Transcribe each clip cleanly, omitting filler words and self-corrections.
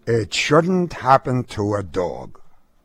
It shouldn't happen to a dog.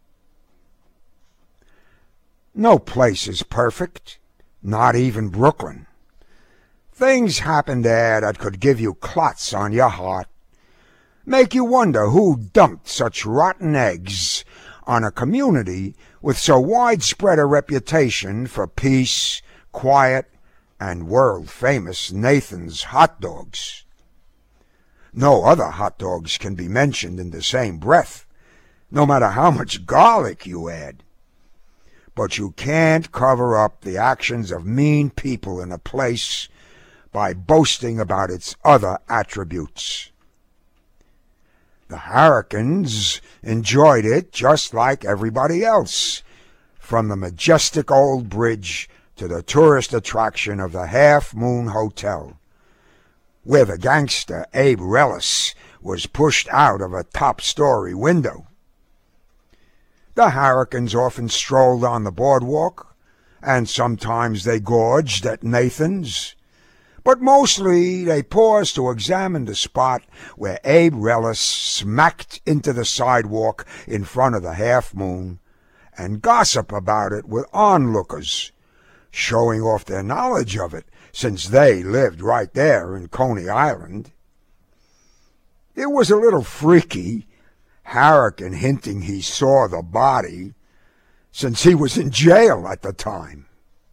No place is perfect, not even Brooklyn. Things happen there that could give you clots on your heart, make you wonder who dumped such rotten eggs on a community with so widespread a reputation for peace, quiet, and world-famous Nathan's hot dogs. No other hot dogs can be mentioned in the same breath, no matter how much garlic you add. But you can't cover up the actions of mean people in a place by boasting about its other attributes. The Harrikins enjoyed it just like everybody else, from the majestic old bridge to the tourist attraction of the Half Moon Hotel, where the gangster Abe Relis was pushed out of a top-story window. The Harrikins often strolled on the boardwalk, and sometimes they gorged at Nathan's, but mostly they paused to examine the spot where Abe Relis smacked into the sidewalk in front of the Half Moon and gossip about it with onlookers, showing off their knowledge of it, since they lived right there in Coney Island. It was a little freaky, Harrikin hinting he saw the body, since he was in jail at the time.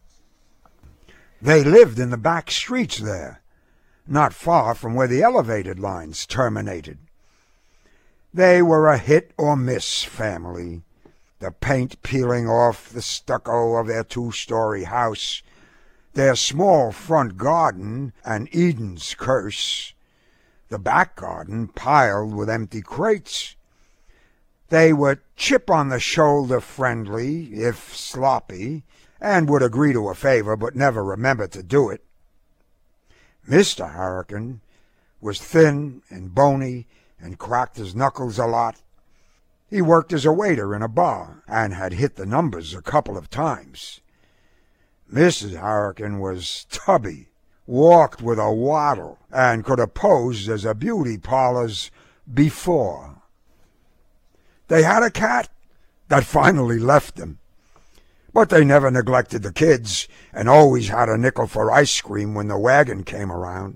They lived in the back streets there, not far from where the elevated lines terminated. They were a hit-or-miss family, the paint peeling off the stucco of their two-story house, their small front garden an Eden's curse, the back garden piled with empty crates. They were chip-on-the-shoulder friendly, if sloppy, and would agree to a favor but never remember to do it. Mr. Harrikin was thin and bony and cracked his knuckles a lot. He worked as a waiter in a bar and had hit the numbers a couple of times. Mrs. Harrikin was tubby, walked with a waddle, and could have posed as a beauty parlor's before. They had a cat that finally left them, but they never neglected the kids and always had a nickel for ice cream when the wagon came around.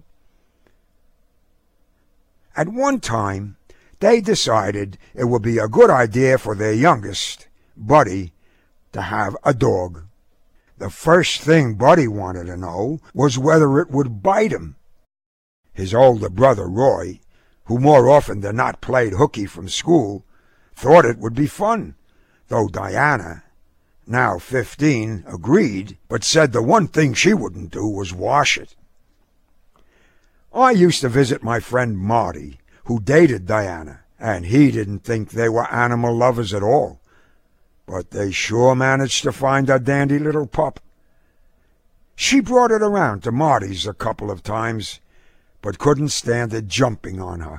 At one time, they decided it would be a good idea for their youngest, Buddy, to have a dog. The first thing Buddy wanted to know was whether it would bite him. His older brother, Roy, who more often than not played hooky from school, thought it would be fun, though Diana, now 15, agreed, but said the one thing she wouldn't do was wash it. I used to visit my friend Marty, who dated Diana, and he didn't think they were animal lovers at all, but they sure managed to find a dandy little pup. She brought it around to Marty's a couple of times, but couldn't stand it jumping on her.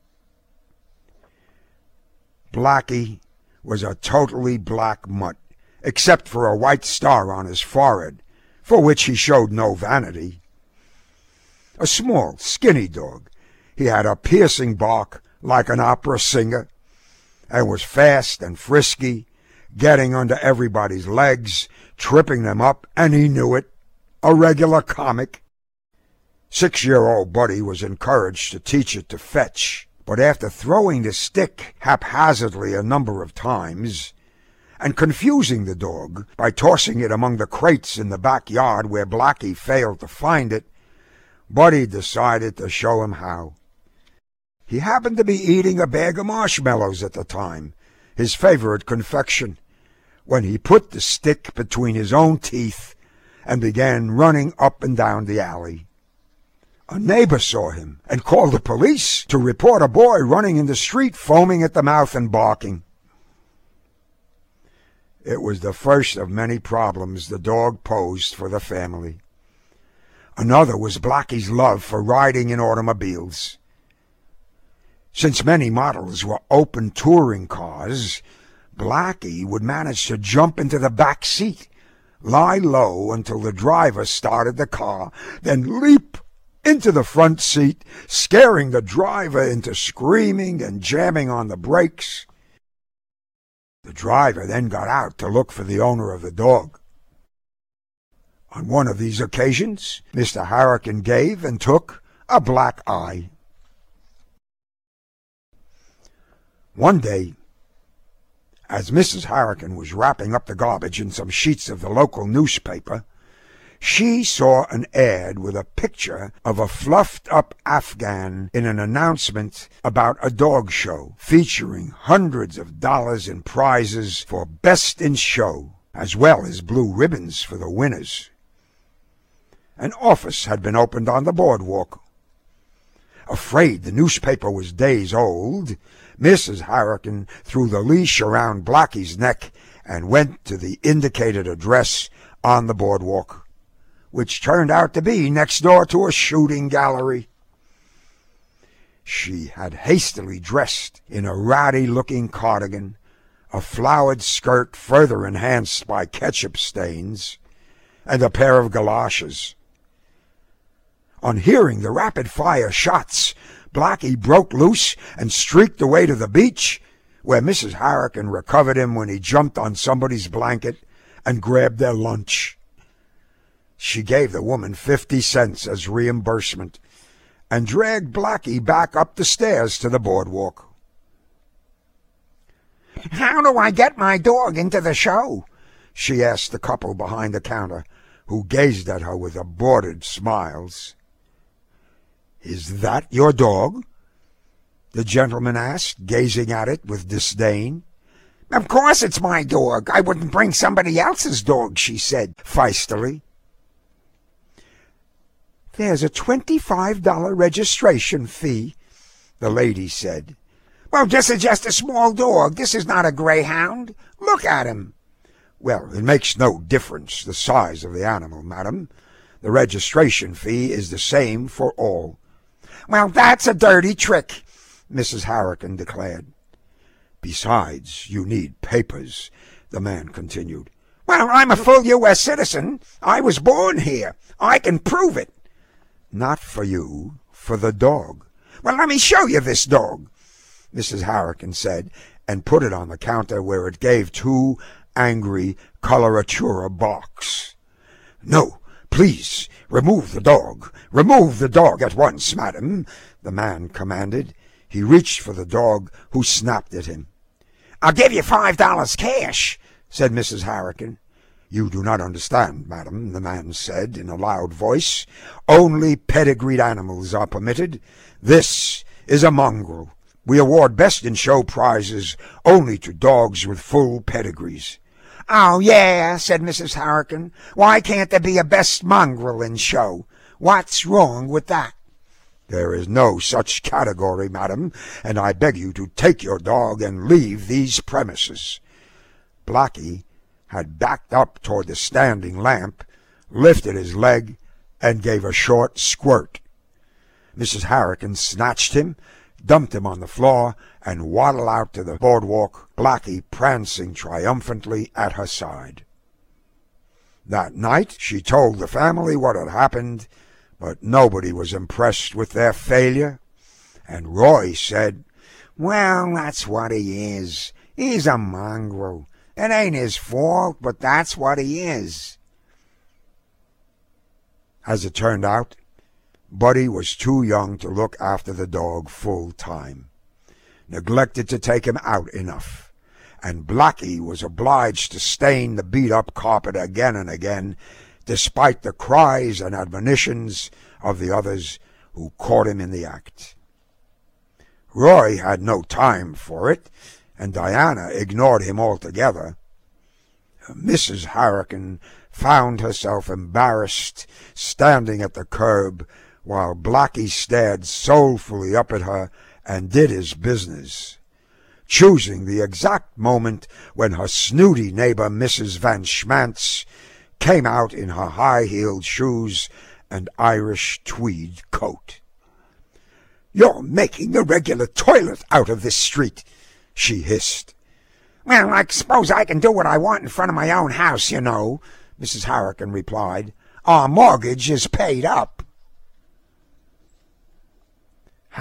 Blackie was a totally black mutt, except for a white star on his forehead, for which he showed no vanity. A small, skinny dog, he had a piercing bark like an opera singer, and was fast and frisky, getting under everybody's legs, tripping them up, and he knew it. A regular comic. 6-year-old Buddy was encouraged to teach it to fetch, but after throwing the stick haphazardly a number of times, and confusing the dog by tossing it among the crates in the backyard where Blackie failed to find it, Buddy decided to show him how. He happened to be eating a bag of marshmallows at the time, his favorite confection, when he put the stick between his own teeth and began running up and down the alley. A neighbor saw him and called the police to report a boy running in the street foaming at the mouth and barking. It was the first of many problems the dog posed for the family. Another was Blackie's love for riding in automobiles. Since many models were open touring cars, Blackie would manage to jump into the back seat, lie low until the driver started the car, then leap into the front seat, scaring the driver into screaming and jamming on the brakes. The driver then got out to look for the owner of the dog. On one of these occasions, Mr. Harrigan gave and took a black eye. One day, as Mrs. Harrigan was wrapping up the garbage in some sheets of the local newspaper, she saw an ad with a picture of a fluffed-up Afghan in an announcement about a dog show featuring hundreds of dollars in prizes for Best in Show, as well as blue ribbons for the winners. An office had been opened on the boardwalk. Afraid the newspaper was days old, Mrs. Harrigan threw the leash around Blackie's neck and went to the indicated address on the boardwalk, which turned out to be next door to a shooting gallery. She had hastily dressed in a ratty-looking cardigan, a flowered skirt further enhanced by ketchup stains, and a pair of galoshes. On hearing the rapid-fire shots, Blackie broke loose and streaked away to the beach, where Mrs. Harrigan recovered him when he jumped on somebody's blanket and grabbed their lunch. She gave the woman 50 cents as reimbursement and dragged Blackie back up the stairs to the boardwalk. "How do I get my dog into the show?" she asked the couple behind the counter, who gazed at her with aborted smiles. "Is that your dog?" the gentleman asked, gazing at it with disdain. "Of course it's my dog. I wouldn't bring somebody else's dog," she said feistily. "There's a $25 registration fee," the lady said. "Well, this is just a small dog. This is not a greyhound. Look at him." "Well, it makes no difference, the size of the animal, madam. The registration fee is the same for all." "Well, that's a dirty trick," Mrs. Harrigan declared. "Besides, you need papers," the man continued. "Well, I'm a full U.S. citizen. I was born here. I can prove it." "Not for you, for the dog." "Well, let me show you this dog," Mrs. Harrigan said, and put it on the counter where it gave two angry coloratura barks. "No, please, remove the dog. Remove the dog at once, madam," the man commanded. He reached for the dog, who snapped at him. "I'll give you $5 cash," said Mrs. Harrigan. "You do not understand, madam," the man said in a loud voice. "Only pedigreed animals are permitted. This is a mongrel. We award Best in Show prizes only to dogs with full pedigrees." "Oh, yeah," said Mrs. Harrigan. "Why can't there be a Best Mongrel in Show? What's wrong with that?" "There is no such category, madam, and I beg you to take your dog and leave these premises." Blackie had backed up toward the standing lamp, lifted his leg, and gave a short squirt. Mrs. Harrigan snatched him, dumped him on the floor, and waddled out to the boardwalk, Blackie prancing triumphantly at her side. That night she told the family what had happened, but nobody was impressed with their failure, and Roy said, "Well, that's what he is. He's a mongrel. It ain't his fault, but that's what he is." As it turned out, Buddy was too young to look after the dog full time, neglected to take him out enough, and Blackie was obliged to stain the beat-up carpet again and again, despite the cries and admonitions of the others who caught him in the act. Roy had no time for it, and Diana ignored him altogether. Mrs. Harrigan found herself embarrassed, standing at the curb, while Blackie stared soulfully up at her and did his business, choosing the exact moment when her snooty neighbor Mrs. Van Schmantz came out in her high-heeled shoes and Irish tweed coat. "You're making a regular toilet out of this street," she hissed. "Well, I suppose I can do what I want in front of my own house, you know," Mrs. Harrigan replied. "Our mortgage is paid up."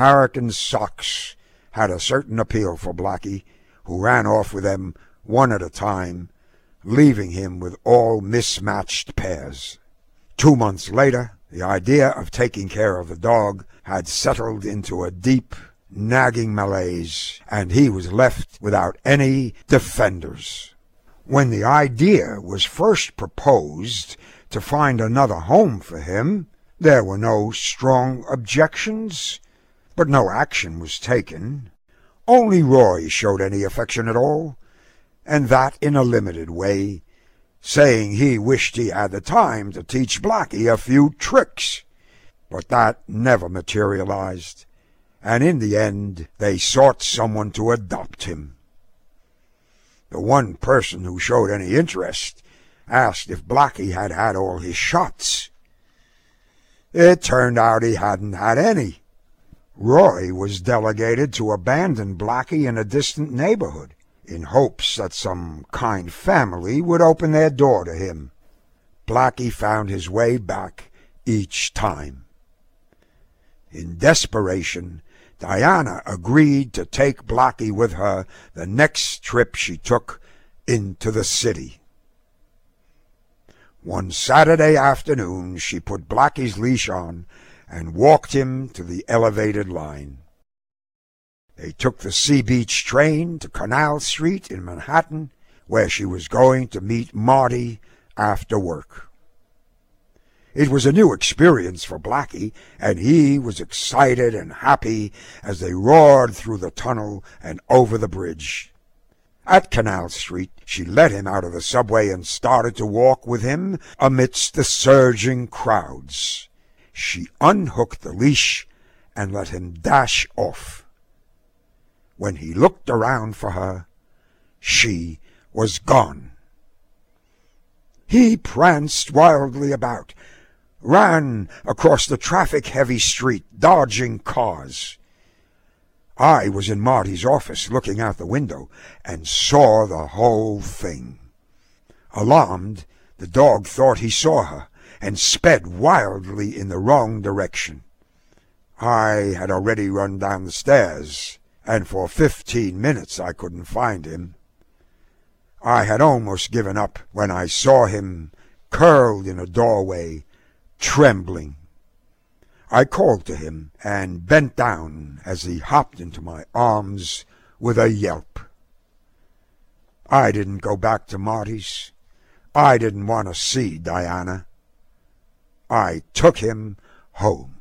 Harrican socks had a certain appeal for Blackie, who ran off with them one at a time, leaving him with all mismatched pairs. 2 months later, the idea of taking care of the dog had settled into a deep, nagging malaise, and he was left without any defenders. When the idea was first proposed to find another home for him, there were no strong objections, but no action was taken. Only Roy showed any affection at all, and that in a limited way, saying he wished he had the time to teach Blackie a few tricks. But that never materialized, and in the end they sought someone to adopt him. The one person who showed any interest asked if Blackie had had all his shots. It turned out he hadn't had any. Roy was delegated to abandon Blackie in a distant neighborhood, in hopes that some kind family would open their door to him. Blackie found his way back each time. In desperation, Diana agreed to take Blackie with her the next trip she took into the city. One Saturday afternoon she put Blackie's leash on and walked him to the elevated line. They took the Sea Beach train to Canal Street in Manhattan, where she was going to meet Marty after work. It was a new experience for Blackie, and he was excited and happy as they roared through the tunnel and over the bridge. At Canal Street, she let him out of the subway and started to walk with him amidst the surging crowds. She unhooked the leash and let him dash off. When he looked around for her, she was gone. He pranced wildly about, ran across the traffic-heavy street, dodging cars. I was in Marty's office looking out the window and saw the whole thing. Alarmed, the dog thought he saw her and sped wildly in the wrong direction. I had already run down the stairs, and for 15 minutes I couldn't find him. I had almost given up when I saw him curled in a doorway, trembling. I called to him and bent down as he hopped into my arms with a yelp. I didn't go back to Marty's. I didn't want to see Diana. I took him home.